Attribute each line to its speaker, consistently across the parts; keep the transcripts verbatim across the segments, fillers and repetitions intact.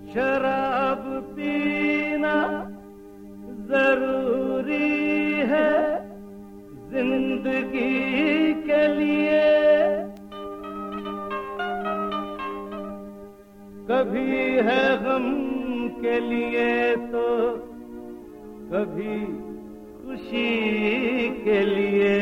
Speaker 1: शराब पीना जरूरी है जिंदगी के लिए, कभी है गम के लिए तो कभी खुशी के लिए।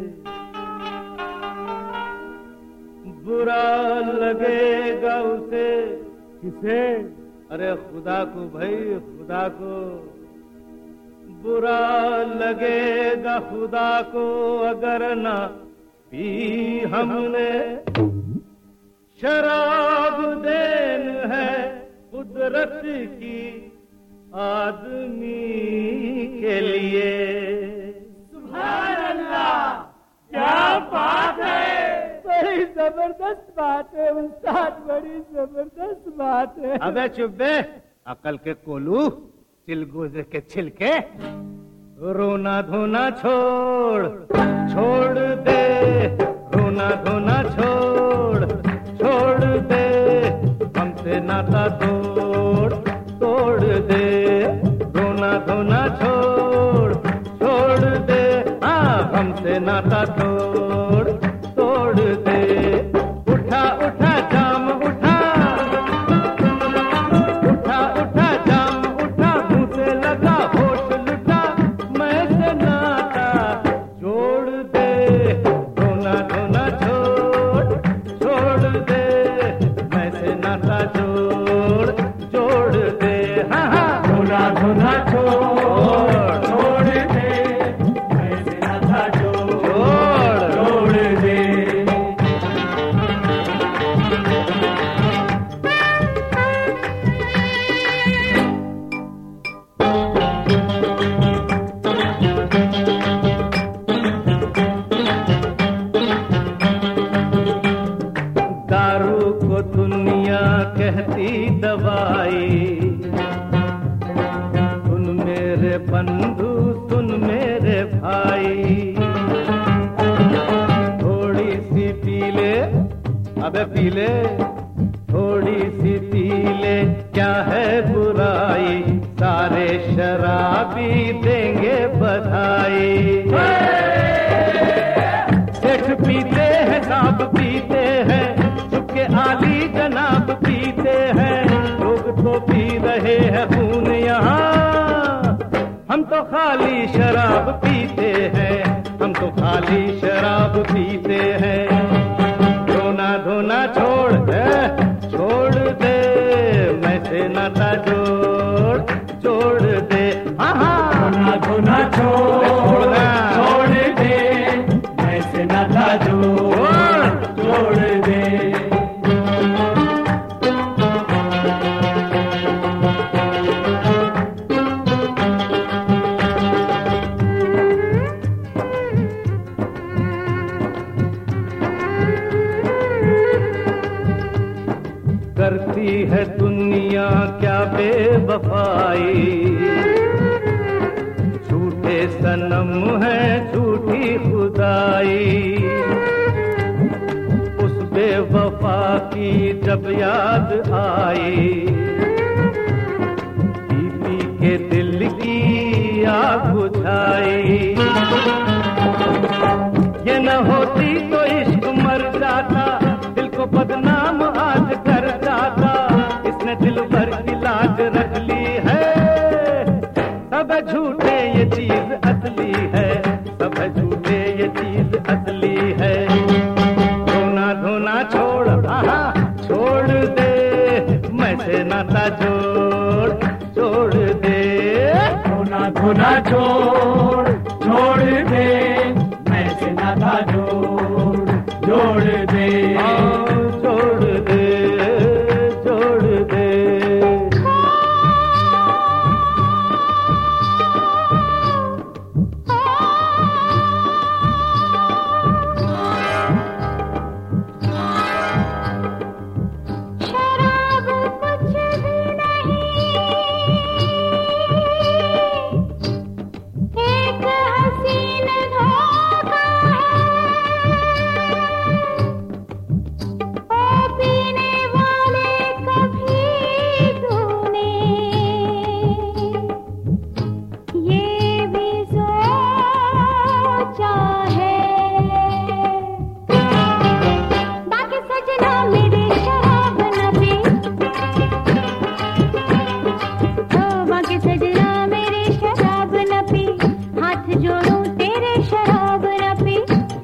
Speaker 1: बुरा लगेगा उसे, किसे? अरे खुदा को भाई, खुदा को। बुरा लगेगा खुदा को अगर ना पी हमने। शराब देन है कुदरत की आदमी के लिए।
Speaker 2: सुभान अल्लाह, क्या बात है! बड़ी जबरदस्त बात है उस्ताद, बड़ी जबरदस्त बात है।
Speaker 1: अबे चुप बे, अकल के कोलू, चिलगोजे के छिलके। रोना धोना छोड़, छोड़ दे। रोना धोना छोड़, छोड़ दे। हमसे नाता तोड़, तोड़ दे। रोना धोना छोड़, छोड़ दे। हाँ, हमसे नाता तोड़, तोड़ दे। उठा उठा जाम उठा, उठा उठा जाम उठा, मुँह से लगा होश लुटा, मैं से नाता जोड़ दे। रोना धोना छोड़, छोड़ दे। मैं से नाता जोड़, जोड़ दे। हाँ हाँ,
Speaker 2: रोना धोना छोड़, छोड़ दे। मैं से नाता जोड़, जोड़ दे।
Speaker 1: दारू को दुनिया कहती दवाई, सुन मेरे बंधु, सुन मेरे भाई। थोड़ी सी पी ले, अबे पी ले, थोड़ी सी पी ले, क्या है बुराई। सारे शराबी देंगे बधाई। सेठ पीते हैं, साहब पीते हैं, चुपके आली जनाब पीते हैं। लोग तो पी रहे हैं खून यहाँ, हम तो खाली शराब पीते हैं, हम तो खाली शराब पीते हैं। रोना धोना छोड़ दे, छोड़ दे। मैं से नाता जोड़, जोड़ दे। हाँ हाँ,
Speaker 2: रोना धोना छोड़, छोड़ दे। मैं से नाता जोड़, जोड़ दे।
Speaker 1: करती है दुनिया क्या बेवफाई, झूठे सनम है झूठी खुदाई। उस बेवफा की जब याद आई, पी पी के दिल की आग बुझाई। ये न होती तो इश्क मर जाता, दिल को बदनाम आज कर जाता। इसने दिल भर की लाज रख ली है, सब झूठे ये चीज असली है, सब झूठे ये चीज असली है। रोना धोना छोड़, हाँ छोड़ दे। मैं से नाता जोड़, जोड़ दे।
Speaker 2: रोना धोना छोड़, छोड़ दे। मैं से नाता जोड़, जोड़ दे।
Speaker 1: जोड़ दे, जोड़ दे।
Speaker 3: शराब कुछ भी नहीं, एक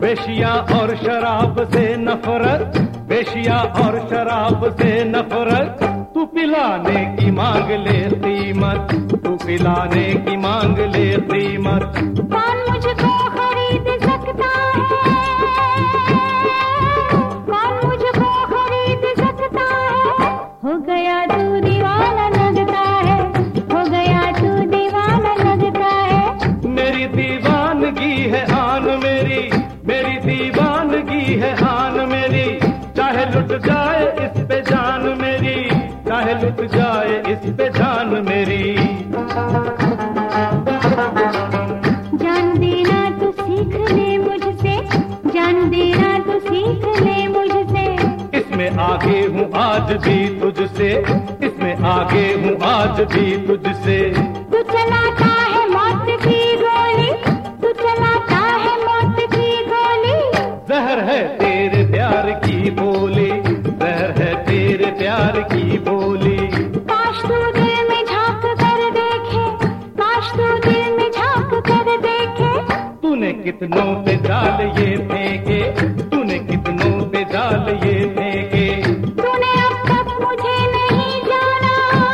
Speaker 1: वेशिया और शराब से नफरत, वेशिया और शराब से नफरत, तू पिलाने की मांग ले कीमत, तू पिलाने की मांग ले कीमत।
Speaker 3: कौन मुझको खरीद सकता है, कौन मुझको खरीद सकता है, हो गया तू दीवाना लगता है, हो गया तू दीवाना लगता है।
Speaker 1: मेरी दीवानगी है आन मेरी, मेरी दीवानगी है आन मेरी, चाहे लुट जाए इस पे जान मेरी, चाहे लुट जाए इस पे जान मेरी।
Speaker 3: जान देना तू सीख ले मुझसे, जान देना तू सीख ले मुझसे,
Speaker 1: इसमें आगे हूँ आज भी तुझसे, इसमें आगे हूँ आज भी तुझसे।
Speaker 3: तू चलाता है मौत की गोली, तू चलाता है मौत की गोली,
Speaker 1: जहर है तेरे प्यार की बोली, जहर है तेरे प्यार की बोली।
Speaker 3: काश तू दिल में झांक कर देखे, काश तू दिल में झांक कर देखे,
Speaker 1: तूने कितनों पे जाल ये फेंके, तूने कितनों पे जाल ये फेंके।
Speaker 3: तूने अब तक मुझे नहीं जाना,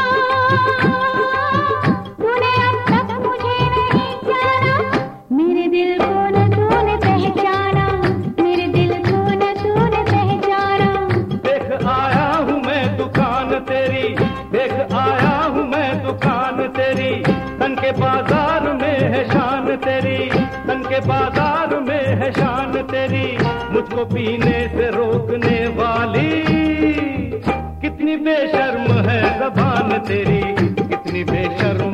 Speaker 3: तूने अब तक मुझे नहीं जाना, मेरे दिल को न तूने पहचाना, मेरे दिल को न तूने पहचाना।
Speaker 1: देख आया हूँ मैं दुकान तेरी, देख आया हूँ मैं दुकान तेरी, तन के बाजार में है शान तेरी, तन के बाजार में है शान तेरी, मुझको पीने से रोकने वाली, कितनी बेशर्म है ज़बान तेरी, कितनी बेशर्म